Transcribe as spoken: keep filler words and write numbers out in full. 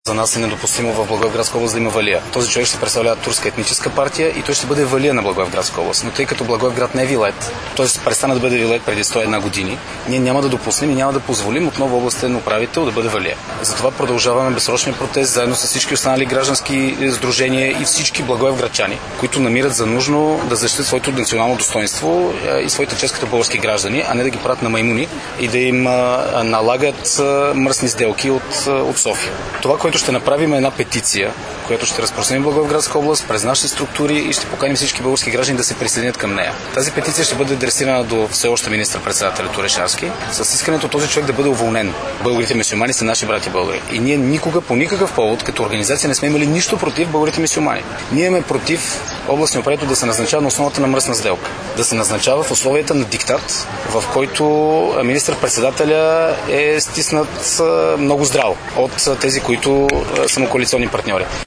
За нас е недопустимо в Благоевградска област да има валия. Този човек ще представлява турска етническа партия и той ще бъде валия на Благоевградска област. Но тъй като Благоевград не е вилет, т.е. престана да бъде вилет преди сто и една години, ние няма да допуснем и няма да позволим отново областен управител да бъде валия. Затова продължаваме безсрочния протест заедно с всички останали граждански сдружения и всички благоевградчани, които намират за нужно да защитят своето национално достоинство и своите чест като български граждани, а не да ги правят на маймуни и да им налагат мръсни сделки от, от София. Това, което ще направим е една петиция, която ще разпространим в Благоевградска област през нашите структури и ще поканим всички български граждани да се присъединят към нея. Тази петиция ще бъде адресирана до все още министър-председателя Орешарски с искането този човек да бъде уволнен. Българите мюсюлмани са наши брати българи. И ние никога по никакъв повод като организация не сме имали нищо против българите мюсюлмани. Ние имаме против областния управител да се назначава на основата на мръсна сделка. Да се назначава в условията на диктат, в който министър-председателя е стиснат много здраво от тези, които са му коалиционни партньори.